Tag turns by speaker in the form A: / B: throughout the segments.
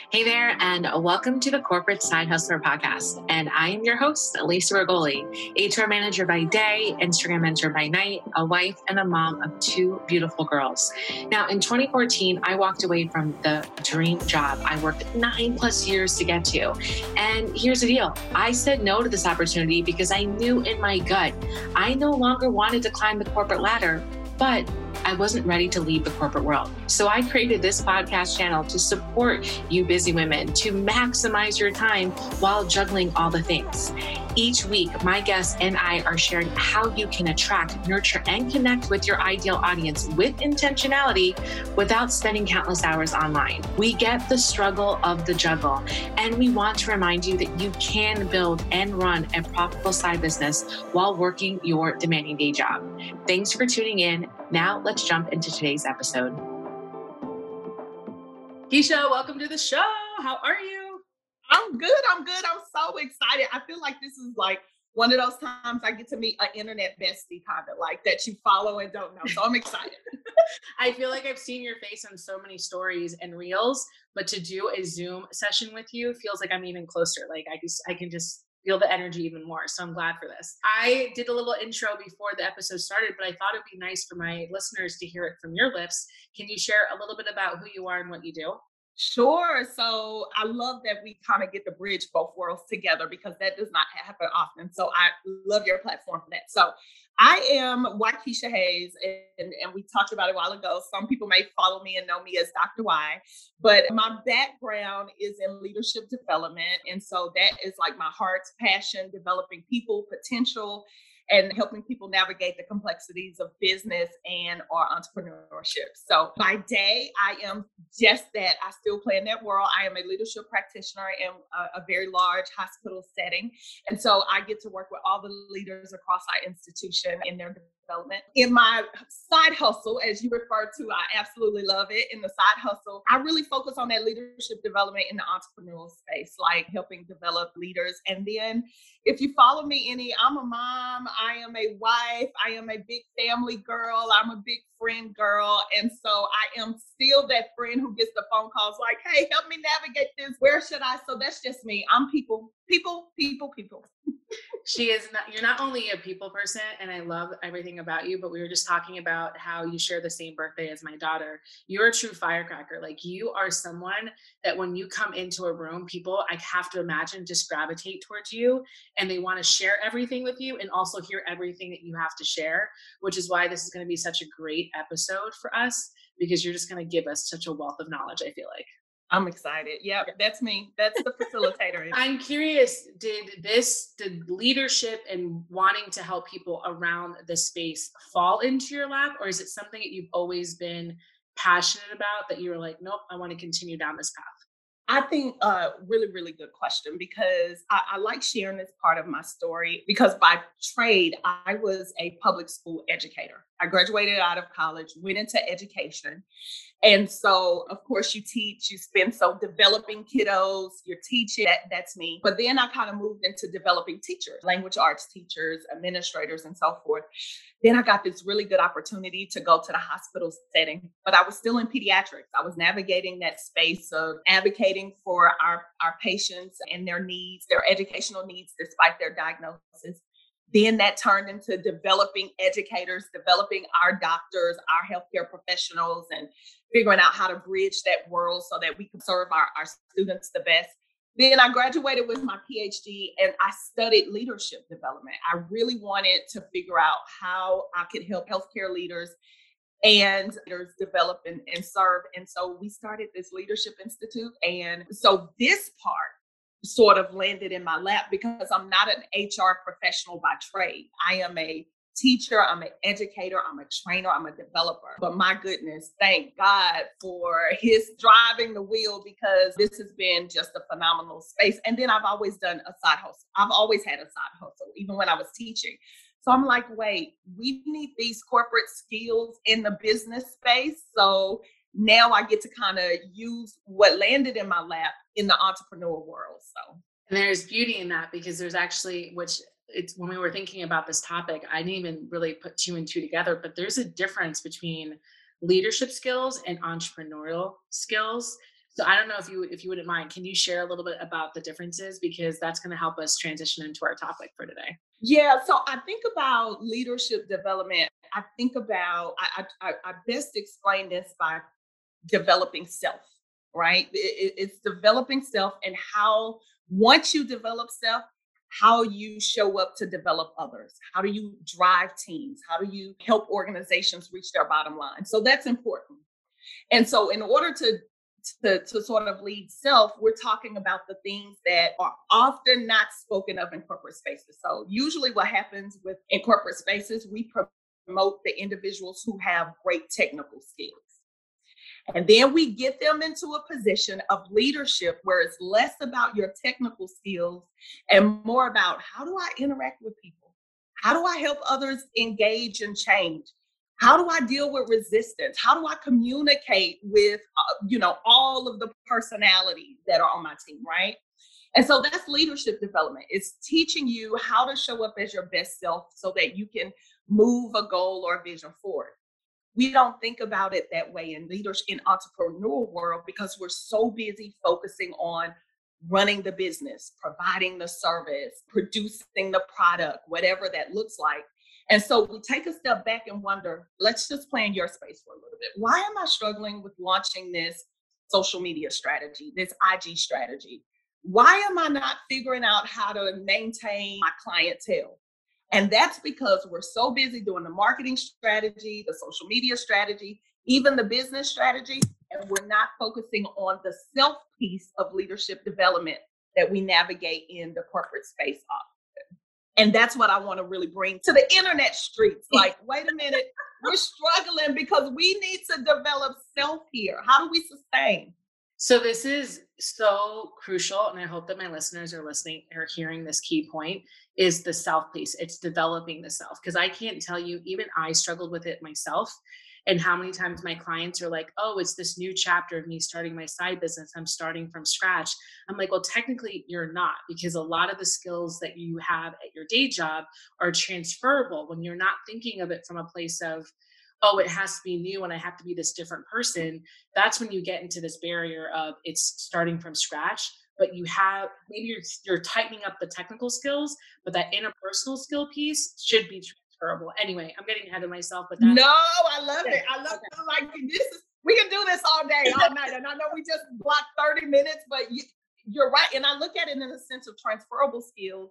A: Hey there, and welcome to the Corporate Side Hustler Podcast. And I am your host, Lisa Rigoli, HR manager by day, Instagram mentor by night, a wife and a mom of two beautiful girls. Now, in 2014, I walked away from the dream job I worked 9+ years to get to. And here's the deal. I said no to this opportunity because I knew in my gut I no longer wanted to climb the corporate ladder, but I wasn't ready to leave the corporate world. So I created this podcast channel to support you busy women to maximize your time while juggling all the things. Each week, my guests and I are sharing how you can attract, nurture, and connect with your ideal audience with intentionality without spending countless hours online. We get the struggle of the juggle, and we want to remind you that you can build and run a profitable side business while working your demanding day job. Thanks for tuning in. Now let's jump into today's episode. Keisha, welcome to the show. How are you?
B: I'm good. I'm so excited. I feel like this is like one of those times I get to meet an internet bestie, kind of like that you follow and don't know. So I'm excited.
A: I feel like I've seen your face on so many stories and reels, but to do a Zoom session with you feels like I'm even closer. Like I can just feel the energy even more. So I'm glad for this. I did a little intro before the episode started, but I thought it'd be nice for my listeners to hear it from your lips. Can you share a little bit about who you are and what you do?
B: Sure. So I love that we kind of get to bridge both worlds together because that does not happen often. So I love your platform for that. So I am Waikisha Hayes, and we talked about it a while ago. Some people may follow me and know me as Dr. Y, but my background is in leadership development. And so that is like my heart's passion, developing people, potential, and helping people navigate the complexities of business and or entrepreneurship. So by day, I am just that. I still play in that world. I am a leadership practitioner in a very large hospital setting. And so I get to work with all the leaders across our institution in their development. In my side hustle, as you referred to, I absolutely love it. In the side hustle, I really focus on that leadership development in the entrepreneurial space, like helping develop leaders. And then if you follow me any, I'm a mom, I am a wife, I am a big family girl, I'm a big friend girl. And so I am still that friend who gets the phone calls like, hey, help me navigate this. Where should I? So that's just me. I'm people.
A: You're not only a people person, and I love everything about you, but we were just talking about how you share the same birthday as my daughter. You're a true firecracker. Like, you are someone that when you come into a room, people, I have to imagine, just gravitate towards you, and they want to share everything with you and also hear everything that you have to share, which is why this is going to be such a great episode for us, because you're just going to give us such a wealth of knowledge, I feel like.
B: I'm excited. Yeah, that's me. That's the facilitator.
A: I'm curious, did leadership and wanting to help people around this space fall into your lap, or is it something that you've always been passionate about that you were like, nope, I want to continue down this path?
B: I think really, really good question because I like sharing this part of my story because by trade, I was a public school educator. I graduated out of college, went into education. And so, of course, you teach, you spend so developing kiddos, you're teaching, that's me. But then I kind of moved into developing teachers, language arts teachers, administrators, and so forth. Then I got this really good opportunity to go to the hospital setting, but I was still in pediatrics. I was navigating that space of advocating for our patients and their needs, their educational needs, despite their diagnosis. Then that turned into developing educators, developing our doctors, our healthcare professionals, and figuring out how to bridge that world so that we can serve our students the best. Then I graduated with my PhD and I studied leadership development. I really wanted to figure out how I could help healthcare leaders and leaders develop and serve. And so we started this Leadership Institute. And so this part sort of landed in my lap because I'm not an HR professional by trade. I am a teacher, I'm an educator, I'm a trainer, I'm a developer. But my goodness, thank God for his driving the wheel because this has been just a phenomenal space. And then I've always done a side hustle. I've always had a side hustle, even when I was teaching. So I'm like, wait, we need these corporate skills in the business space. So now I get to kind of use what landed in my lap in the entrepreneur world. So,
A: and there's beauty in that because there's actually, which it's when we were thinking about this topic, I didn't even really put two and two together, but there's a difference between leadership skills and entrepreneurial skills. So I don't know if you wouldn't mind, can you share a little bit about the differences? Because that's going to help us transition into our topic for today.
B: Yeah, so I think about leadership development. I think about I best explain this by developing self, right? It's developing self and how once you develop self, how you show up to develop others. How do you drive teams? How do you help organizations reach their bottom line? So that's important. And so in order to sort of lead self, we're talking about the things that are often not spoken of in corporate spaces. So usually what happens with in corporate spaces, we promote the individuals who have great technical skills. And then we get them into a position of leadership where it's less about your technical skills and more about how do I interact with people? How do I help others engage and change? How do I deal with resistance? How do I communicate with, all of the personalities that are on my team, right? And so that's leadership development. It's teaching you how to show up as your best self so that you can move a goal or a vision forward. We don't think about it that way in leadership in entrepreneurial world because we're so busy focusing on running the business, providing the service, producing the product, whatever that looks like. And so we take a step back and wonder, let's just play in your space for a little bit. Why am I struggling with launching this social media strategy, this IG strategy? Why am I not figuring out how to maintain my clientele? And that's because we're so busy doing the marketing strategy, the social media strategy, even the business strategy, and we're not focusing on the self piece of leadership development that we navigate in the corporate space often. And that's what I want to really bring to the internet streets. Like, wait a minute, we're struggling because we need to develop self here. How do we sustain?
A: So this is so crucial, and I hope that my listeners are listening or hearing this key point is the self piece. It's developing the self, because I can't tell you, even I struggled with it myself. And how many times my clients are like, oh, it's this new chapter of me starting my side business. I'm starting from scratch. I'm like, well, technically you're not, because a lot of the skills that you have at your day job are transferable when you're not thinking of it from a place of, oh, it has to be new and I have to be this different person. That's when you get into this barrier of it's starting from scratch. But you have, maybe you're tightening up the technical skills, but that interpersonal skill piece should be transferable. Anyway, I'm getting ahead of myself, but that's
B: no, I love it. I love it. Like this is we can do this all day, all night. And I know we just blocked 30 minutes, but you're right. And I look at it in a sense of transferable skills.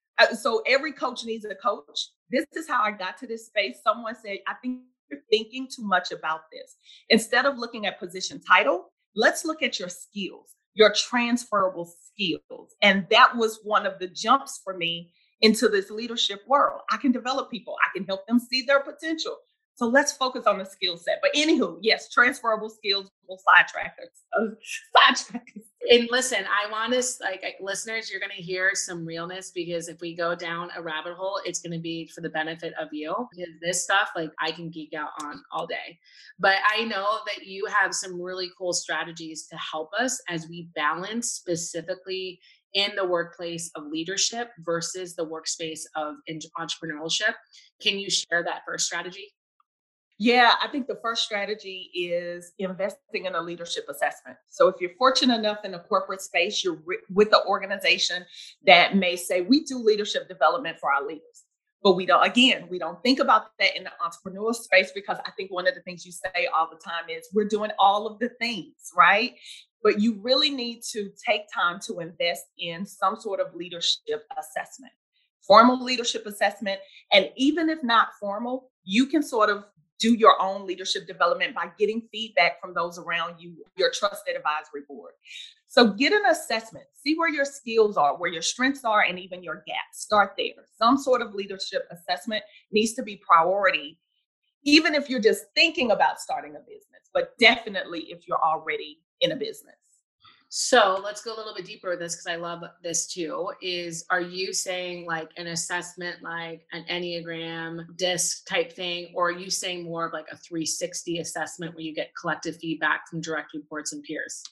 B: So every coach needs a coach. This is how I got to this space. Someone said, I think you're thinking too much about this. Instead of looking at position title, let's look at your skills, your transferable skills. And that was one of the jumps for me into this leadership world. I can develop people. I can help them see their potential. So let's focus on the skill set. But anywho, yes, transferable skills will sidetrack us.
A: And listen, I want us, listeners, you're going to hear some realness, because if we go down a rabbit hole, it's going to be for the benefit of you. Because this stuff, I can geek out on all day. But I know that you have some really cool strategies to help us as we balance specifically in the workplace of leadership versus the workspace of entrepreneurship. Can you share that first strategy?
B: Yeah, I think the first strategy is investing in a leadership assessment. So if you're fortunate enough in a corporate space, you're with the organization that may say, we do leadership development for our leaders. But we don't think about that in the entrepreneurial space, because I think one of the things you say all the time is we're doing all of the things, right? But you really need to take time to invest in some sort of leadership assessment, formal leadership assessment. And even if not formal, you can sort of do your own leadership development by getting feedback from those around you, your trusted advisory board. So get an assessment, see where your skills are, where your strengths are, and even your gaps. Start there. Some sort of leadership assessment needs to be priority, even if you're just thinking about starting a business, but definitely if you're already in a business.
A: So let's go a little bit deeper with this, because I love this too. Are you saying like an assessment, like an Enneagram disc type thing, or are you saying more of like a 360 assessment where you get collective feedback from direct reports and peers?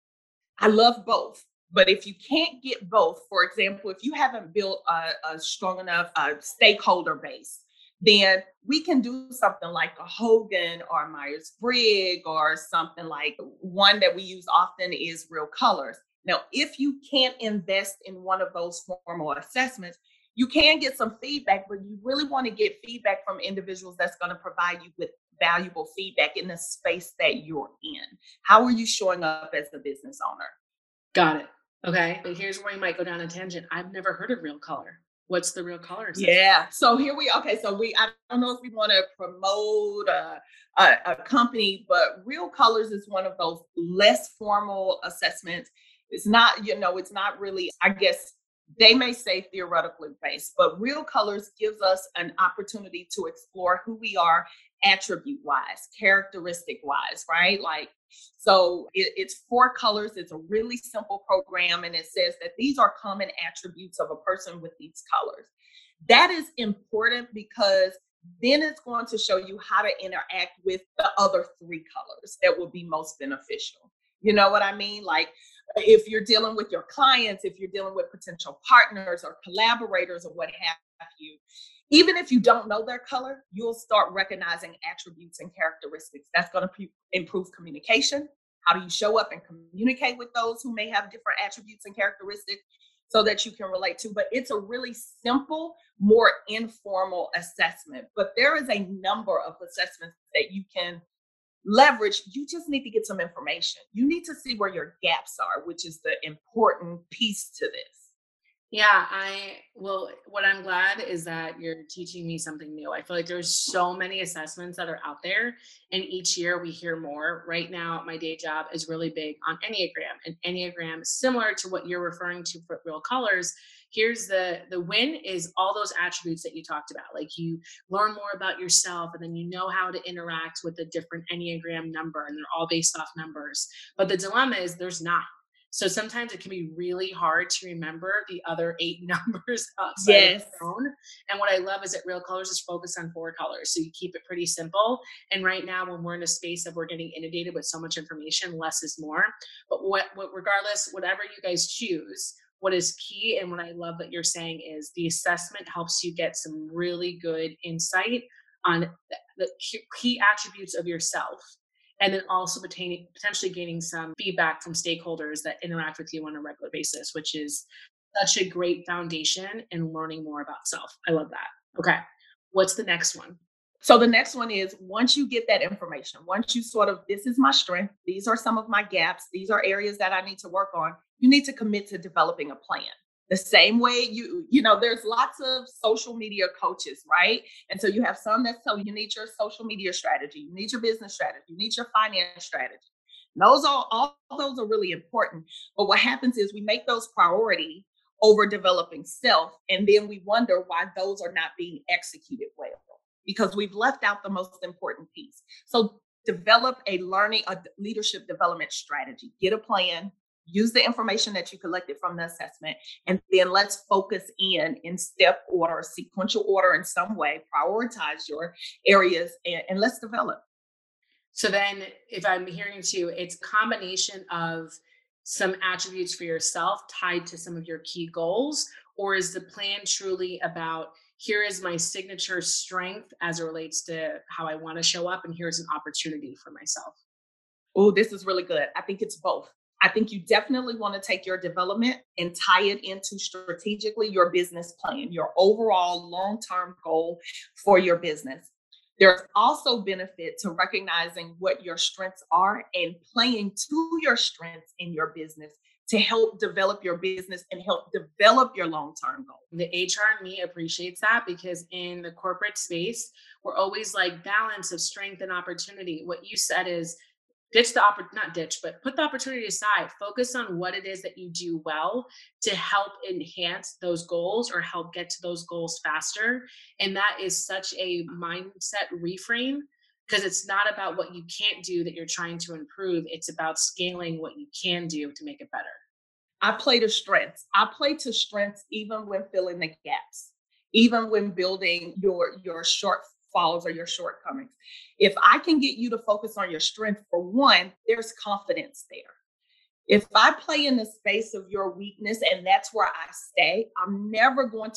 B: I love both. But if you can't get both, for example, if you haven't built a strong enough stakeholder base, then we can do something like a Hogan or Myers-Briggs, or something like one that we use often is Real Colors. Now, if you can't invest in one of those formal assessments, you can get some feedback, but you really want to get feedback from individuals that's going to provide you with valuable feedback in the space that you're in. How are you showing up as a business owner?
A: Got it. Okay. But here's where you might go down a tangent. I've never heard of Real Color. What's the Real Color assessment?
B: Yeah. So here we okay. So I don't know if we want to promote a company, but Real Colors is one of those less formal assessments. It's not, it's not really, I guess they may say theoretically based, but Real Colors gives us an opportunity to explore who we are attribute wise, characteristic wise, right? Like, so it's 4 colors. It's a really simple program. And it says that these are common attributes of a person with these colors. That is important because then it's going to show you how to interact with the other 3 colors that will be most beneficial. You know what I mean? Like, if you're dealing with your clients, if you're dealing with potential partners or collaborators or what have you, even if you don't know their color, you'll start recognizing attributes and characteristics. That's going to improve communication. How do you show up and communicate with those who may have different attributes and characteristics so that you can relate to? But it's a really simple, more informal assessment. But there is a number of assessments that you can leverage. You just need to get some information. You need to see where your gaps are, which is the important piece to this.
A: Yeah, what I'm glad is that you're teaching me something new. I feel like there's so many assessments that are out there, and each year we hear more. Right now, my day job is really big on Enneagram, and Enneagram, similar to what you're referring to for Real Colors. Here's the win is all those attributes that you talked about. Like, you learn more about yourself, and then you know how to interact with the different Enneagram number, and they're all based off numbers. But the dilemma is there's not. So sometimes it can be really hard to remember the other 8 numbers outside of
B: Yes.
A: your own. And what I love is that Real Colors is focused on 4 colors. So you keep it pretty simple. And right now, when we're in a space of we're getting inundated with so much information, less is more. But regardless, whatever you guys choose, what is key and what I love that you're saying is the assessment helps you get some really good insight on the key attributes of yourself, and then also potentially gaining some feedback from stakeholders that interact with you on a regular basis, which is such a great foundation in learning more about self. I love that. Okay. What's the next one?
B: So the next one is, once you get that information, once you sort of, this is my strength, these are some of my gaps, these are areas that I need to work on, you need to commit to developing a plan. The same way there's lots of social media coaches, right? And so you have some that tell you need your social media strategy, you need your business strategy, you need your finance strategy. Those are all those are really important. But what happens is we make those priority over developing self, and then we wonder why those are not being executed well because we've left out the most important piece. So develop a leadership development strategy. Get a plan, use the information that you collected from the assessment, and then let's focus in step order, sequential order in some way, prioritize your areas, and let's develop.
A: So then, if I'm hearing you, it's a combination of some attributes for yourself tied to some of your key goals, or is the plan truly about here is my signature strength as it relates to how I want to show up, and here's an opportunity for myself?
B: Oh, this is really good. I think it's both. I think you definitely want to take your development and tie it into strategically your business plan, your overall long-term goal for your business. There's also benefit to recognizing what your strengths are and playing to your strengths in your business to help develop your business and help develop your long-term goal.
A: The HR in me appreciates that because in the corporate space, we're always like balance of strength and opportunity. What you said is not ditch, but put the opportunity aside. Focus on what it is that you do well to help enhance those goals or help get to those goals faster. And that is such a mindset reframe because it's not about what you can't do that you're trying to improve. It's about scaling what you can do to make it better.
B: I play to strengths. I play to strengths even when filling the gaps, even when building your shortfalls or your shortcomings. If I can get you to focus on your strength, for one, there's confidence there. If I play in the space of your weakness and that's where I stay, I'm never going to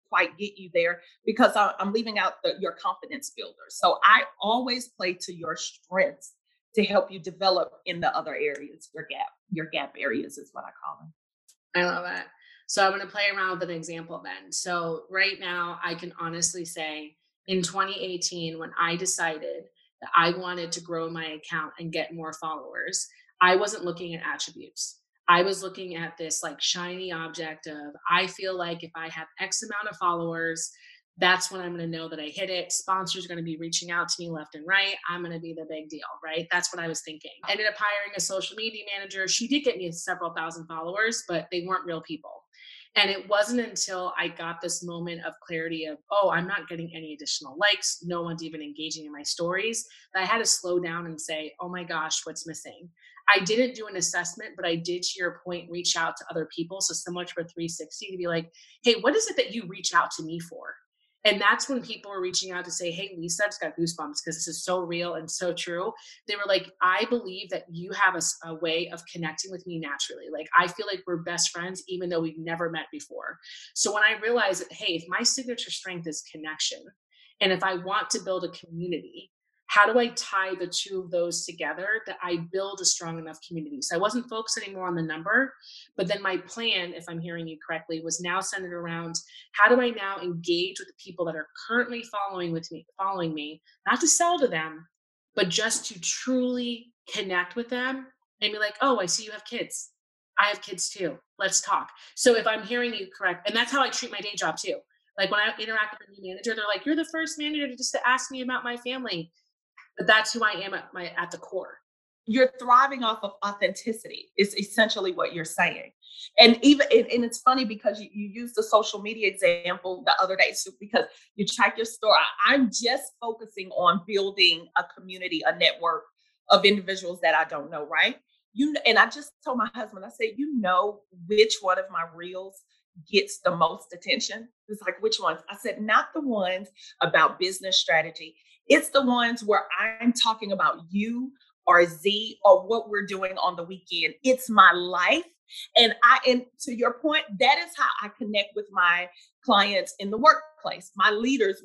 B: quite get you there because I'm leaving out your confidence builder. So I always play to your strengths to help you develop in the other areas, your gap areas is what I call them.
A: I love that. So I'm going to play around with an example then. So right now, I can honestly say in 2018, when I decided that I wanted to grow my account and get more followers, I wasn't looking at attributes. I was looking at this like shiny object of, I feel like if I have X amount of followers, that's when I'm going to know that I hit it. Sponsors are going to be reaching out to me left and right. I'm going to be the big deal, right? That's what I was thinking. I ended up hiring a social media manager. She did get me several thousand followers, but they weren't real people. And it wasn't until I got this moment of clarity of, oh, I'm not getting any additional likes. No one's even engaging in my stories, that I had to slow down and say, oh my gosh, what's missing? I didn't do an assessment, but I did, to your point, reach out to other people. So similar to a 360 to be like, hey, what is it that you reach out to me for? And that's when people were reaching out to say, hey, Lisa, I just got goosebumps because this is so real and so true. They were like, I believe that you have a way of connecting with me naturally. Like, I feel like we're best friends, even though we've never met before. So when I realized that, hey, if my signature strength is connection, and if I want to build a community, how do I tie the two of those together that I build a strong enough community? So I wasn't focused anymore on the number, but then my plan, if I'm hearing you correctly, was now centered around how do I now engage with the people that are currently following me, not to sell to them, but just to truly connect with them and be like, oh, I see you have kids. I have kids too. Let's talk. So if I'm hearing you correct, and that's how I treat my day job too. Like when I interact with a new manager, they're like, you're the first manager to just to ask me about my family. But that's who I am at the core.
B: You're thriving off of authenticity is essentially what you're saying. And and it's funny because you used the social media example the other day, so because you track your store. I'm just focusing on building a community, a network of individuals that I don't know, right? And I just told my husband, I said, which one of my reels gets the most attention? It's like, which ones? I said, not the ones about business strategy. It's the ones where I'm talking about you or Z or what we're doing on the weekend. It's my life. And to your point, that is how I connect with my clients in the workplace, my leaders,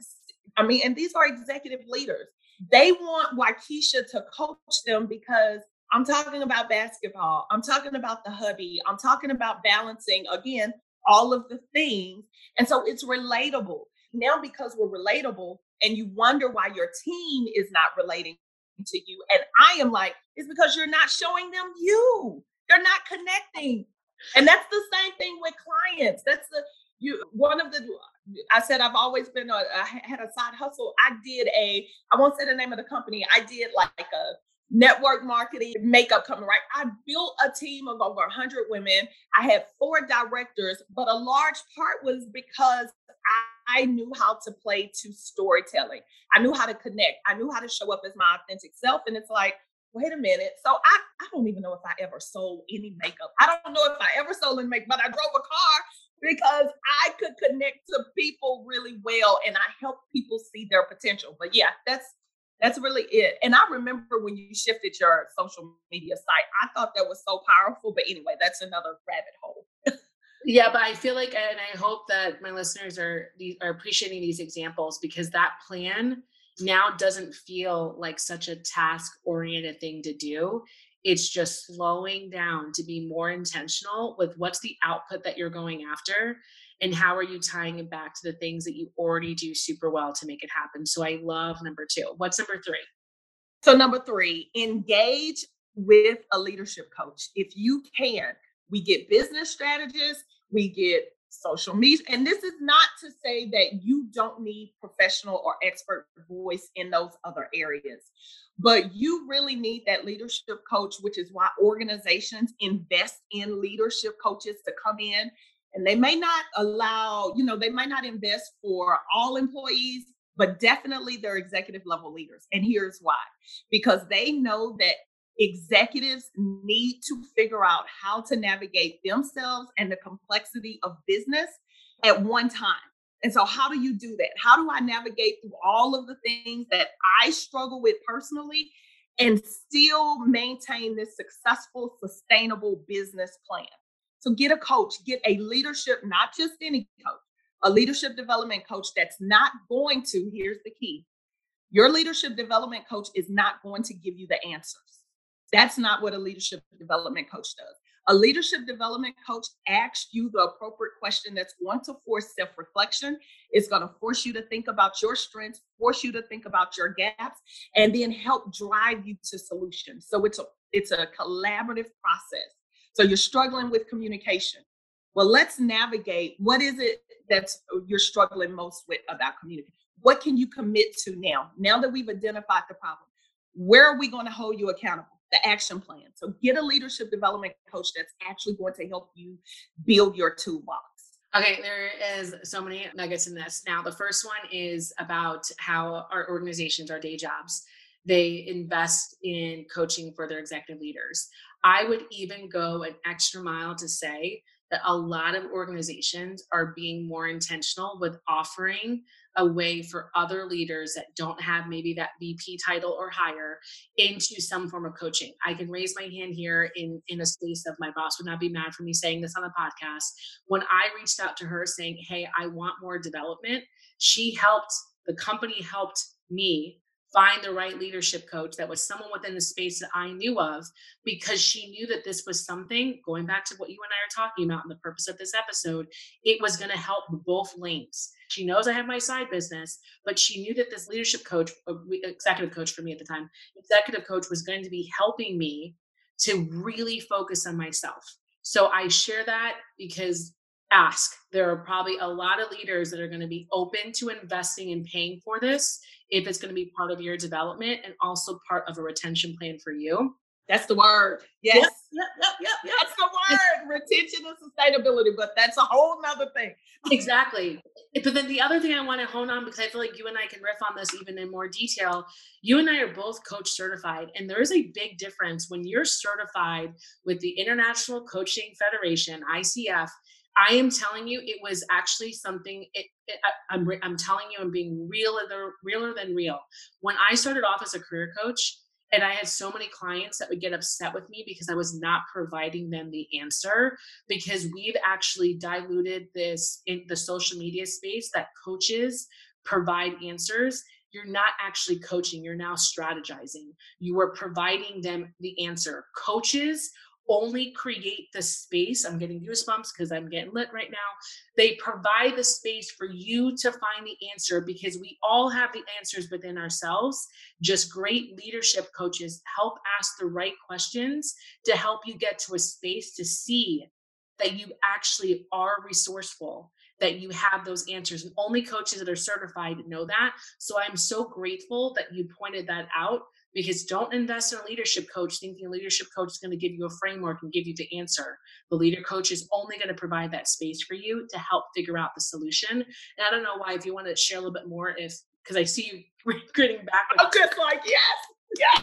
B: and these are executive leaders. They want Waukesha to coach them because I'm talking about basketball. I'm talking about the hubby. I'm talking about balancing, again, all of the things. And so it's relatable. Now, because we're relatable and you wonder why your team is not relating to you. And I am like, it's because you're not showing them you. They're not connecting. And that's the same thing with clients. I said, I've always been, I had a side hustle. I won't say the name of the company. I did like a network marketing makeup company, right? I built a team of over 100 women. I had 4 directors, but a large part was because I knew how to play to storytelling. I knew how to connect. I knew how to show up as my authentic self. And it's like, wait a minute. So I don't even know if I ever sold any makeup. I don't know if I ever sold any makeup, but I drove a car because I could connect to people really well and I helped people see their potential. But yeah, that's really it. And I remember when you shifted your social media site, I thought that was so powerful. But anyway, that's another rabbit hole.
A: Yeah, but I feel like, and I hope that my listeners are appreciating these examples, because that plan now doesn't feel like such a task-oriented thing to do. It's just slowing down to be more intentional with what's the output that you're going after and how are you tying it back to the things that you already do super well to make it happen. So I love number 2. What's number 3?
B: So number 3, engage with a leadership coach. If you can, we get business strategists, we get social media. And this is not to say that you don't need professional or expert voice in those other areas, but you really need that leadership coach, which is why organizations invest in leadership coaches to come in. And they may not they might not invest for all employees, but definitely they're executive level leaders. And here's why, because they know that executives need to figure out how to navigate themselves and the complexity of business at one time. And so how do you do that? How do I navigate through all of the things that I struggle with personally and still maintain this successful, sustainable business plan? So get a coach, get a leadership, not just any coach, A leadership development coach that's not going to, here's the key, your leadership development coach is not going to give you the answers. That's not what a leadership development coach does. A leadership development coach asks you the appropriate question that's going to force self-reflection. It's going to force you to think about your strengths, force you to think about your gaps, and then help drive you to solutions. So it's a collaborative process. So you're struggling with communication. Well, let's navigate. What is it that's you're struggling most with about communication? What can you commit to now? Now that we've identified the problem, where are we going to hold you accountable? The action plan. So get a leadership development coach that's actually going to help you build your toolbox.
A: Okay, there is so many nuggets in this. Now, the first one is about how our organizations, our day jobs, they invest in coaching for their executive leaders. I would even go an extra mile to say that a lot of organizations are being more intentional with offering a way for other leaders that don't have maybe that VP title or higher into some form of coaching. I can raise my hand here in a space of, my boss would not be mad for me saying this on the podcast. When I reached out to her saying, hey, I want more development, the company helped me find the right leadership coach that was someone within the space that I knew of, because she knew that this was something, going back to what you and I are talking about and the purpose of this episode, it was going to help both lanes. She knows I have my side business, but she knew that this leadership coach, executive coach for me at the time, executive coach was going to be helping me to really focus on myself. So I share that because there are probably a lot of leaders that are going to be open to investing and paying for this if it's going to be part of your development and also part of a retention plan for you.
B: That's the word. Yes.
A: Yep.
B: That's the word. Retention and sustainability, but that's a whole nother thing.
A: Exactly. But then the other thing I want to hone on, because I feel like you and I can riff on this even in more detail. You and I are both coach certified, and there is a big difference when you're certified with the International Coaching Federation, ICF. I am telling you, it was actually something. I'm telling you, I'm being realer than real. When I started off as a career coach, and I had so many clients that would get upset with me because I was not providing them the answer, because we've actually diluted this in the social media space that coaches provide answers. You're not actually coaching. You're now strategizing. You are providing them the answer. Coaches only create the space. I'm getting goosebumps because I'm getting lit right now. They provide the space for you to find the answer, because we all have the answers within ourselves. Just great leadership coaches help ask the right questions to help you get to a space to see that you actually are resourceful, that you have those answers. And only coaches that are certified know that. So I'm so grateful that you pointed that out, because don't invest in a leadership coach thinking a leadership coach is going to give you a framework and give you the answer. The leader coach is only going to provide that space for you to help figure out the solution. And I don't know why, if you want to share a little bit more, because I see you grinning back.
B: I'm just like, yes.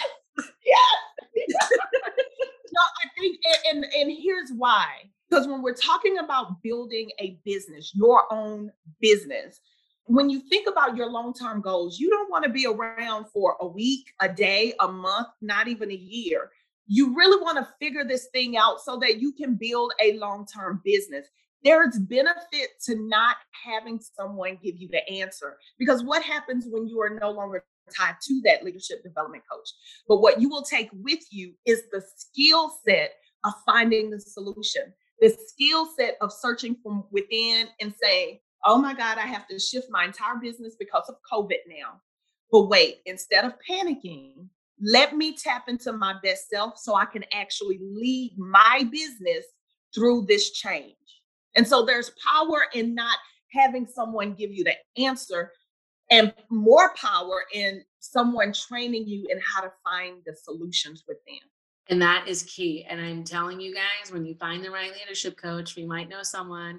B: No, I think, and here's why. Because when we're talking about building a business, your own business, when you think about your long-term goals, you don't want to be around for a week, a day, a month, not even a year. You really want to figure this thing out so that you can build a long-term business. There's benefit to not having someone give you the answer, because what happens when you are no longer tied to that leadership development coach? But what you will take with you is the skill set of finding the solution, the skill set of searching from within and saying, oh my God, I have to shift my entire business because of COVID now. But wait, instead of panicking, let me tap into my best self so I can actually lead my business through this change. And so there's power in not having someone give you the answer, and more power in someone training you in how to find the solutions within.
A: And that is key. And I'm telling you guys, when you find the right leadership coach, we might know someone.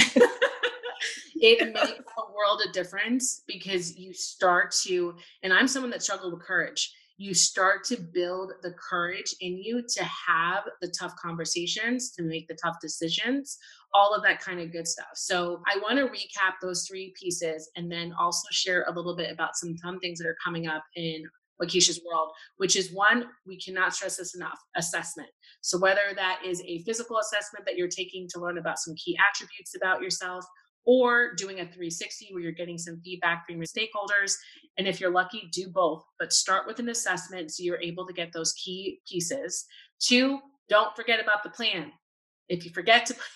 A: It makes a world of difference, because you start to, and I'm someone that struggled with courage. You start to build the courage in you to have the tough conversations, to make the tough decisions, all of that kind of good stuff. So I want to recap those three pieces, and then also share a little bit about some fun things that are coming up in Waukesha's world, which is, one, we cannot stress this enough, assessment. So whether that is a physical assessment that you're taking to learn about some key attributes about yourself, or doing a 360 where you're getting some feedback from your stakeholders. And if you're lucky, do both, but start with an assessment so you're able to get those key pieces. 2, don't forget about the plan. If you forget to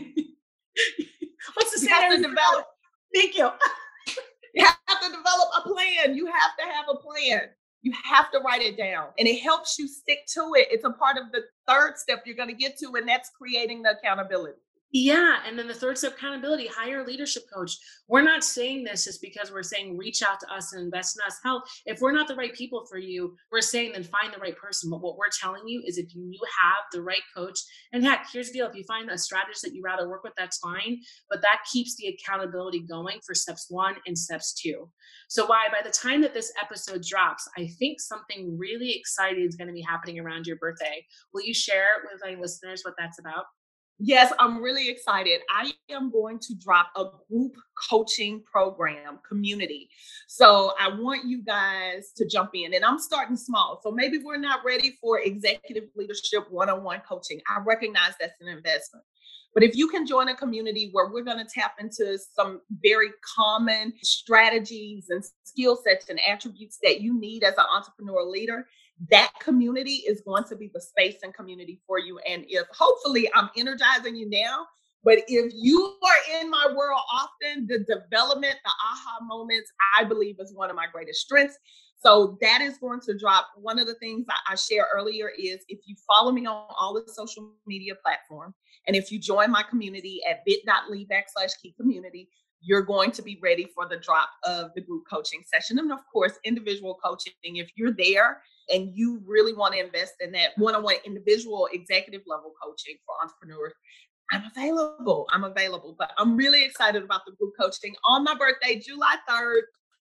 A: what's the
B: You have to develop.
A: Thank you.
B: You have to develop a plan. You have to have a plan. You have to write it down, and it helps you stick to it. It's a part of the third step you're going to get to, and that's creating the accountability.
A: Yeah. And then the third step, accountability, hire a leadership coach. We're not saying this just because we're saying reach out to us and invest in us. Hell, if we're not the right people for you, we're saying then find the right person. But what we're telling you is if you have the right coach, and heck, here's the deal. If you find a strategist that you rather work with, that's fine. But that keeps the accountability going for steps 1 and steps 2. So by the time that this episode drops, I think something really exciting is going to be happening around your birthday. Will you share with my listeners what that's about?
B: Yes, I'm really excited. I am going to drop a group coaching program community. So I want you guys to jump in, and I'm starting small. So maybe we're not ready for executive leadership one-on-one coaching. I recognize that's an investment. But if you can join a community where we're going to tap into some very common strategies and skill sets and attributes that you need as an entrepreneur leader, that community is going to be the space and community for you. And if hopefully I'm energizing you now, but if you are in my world often, the development, the aha moments, I believe is one of my greatest strengths. So that is going to drop. One of the things I shared earlier is if you follow me on all the social media platforms, and if you join my community at bit.ly/key community, you're going to be ready for the drop of the group coaching session. And of course, individual coaching, if you're there and you really want to invest in that one-on-one individual executive level coaching for entrepreneurs, I'm available. But I'm really excited about the group coaching on my birthday, July 3rd.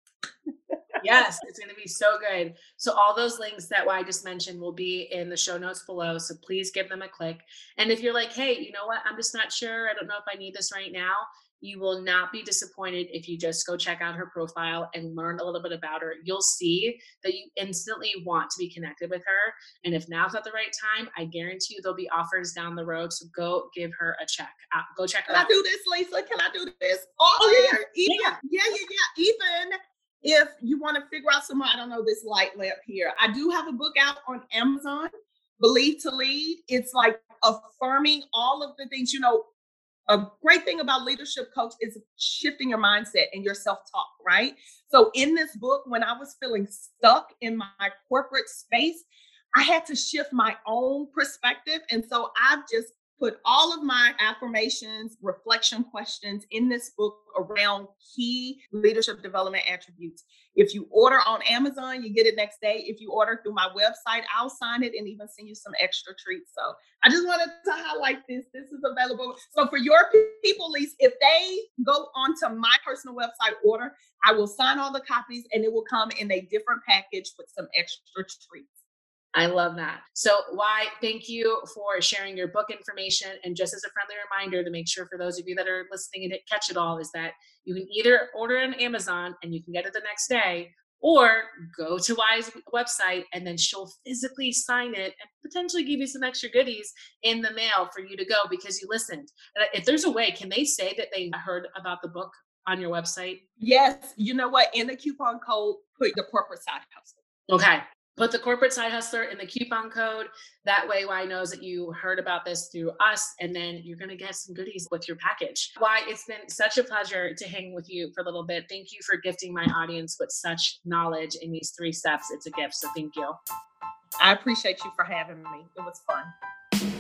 A: Yes, it's going to be so good. So all those links that I just mentioned will be in the show notes below. So please give them a click. And if you're like, hey, you know what? I'm just not sure. I don't know if I need this right now. You will not be disappointed if you just go check out her profile and learn a little bit about her. You'll see that you instantly want to be connected with her. And if now's not the right time, I guarantee you there'll be offers down the road. So go give her a check. Go check her out.
B: Can I do this, Lisa? Can I do this? Yeah. Even if you want to figure out some, I don't know, this light lamp here. I do have a book out on Amazon, Believe to Lead. It's like affirming all of the things, a great thing about leadership coach is shifting your mindset and your self-talk, right? So in this book, when I was feeling stuck in my corporate space, I had to shift my own perspective. And so I've just put all of my affirmations, reflection questions in this book around key leadership development attributes. If you order on Amazon, you get it next day. If you order through my website, I'll sign it and even send you some extra treats. So I just wanted to highlight this. This is available. So for your people, Lisa, if they go onto my personal website order, I will sign all the copies and it will come in a different package with some extra treats.
A: I love that. So thank you for sharing your book information. And just as a friendly reminder to make sure for those of you that are listening and catch it all is that you can either order it on Amazon and you can get it the next day, or go to Wai's website and then she'll physically sign it and potentially give you some extra goodies in the mail for you to go because you listened. If there's a way, can they say that they heard about the book on your website?
B: Yes. You know what? In the coupon code, put the corporate side hustle.
A: Okay. Put the corporate side hustler in the coupon code. That way, Wai knows that you heard about this through us, and then you're going to get some goodies with your package. Wai, it's been such a pleasure to hang with you for a little bit. Thank you for gifting my audience with such knowledge in these 3 steps. It's a gift, so thank you.
B: I appreciate you for having me. It was fun.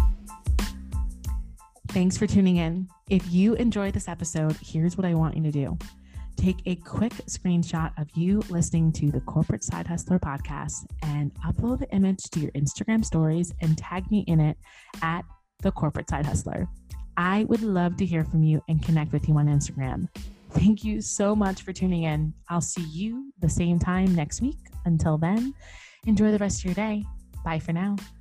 C: Thanks for tuning in. If you enjoyed this episode, here's what I want you to do. Take a quick screenshot of you listening to the Corporate Side Hustler podcast and upload the image to your Instagram stories and tag me in it at the Corporate Side Hustler. I would love to hear from you and connect with you on Instagram. Thank you so much for tuning in. I'll see you the same time next week. Until then, enjoy the rest of your day. Bye for now.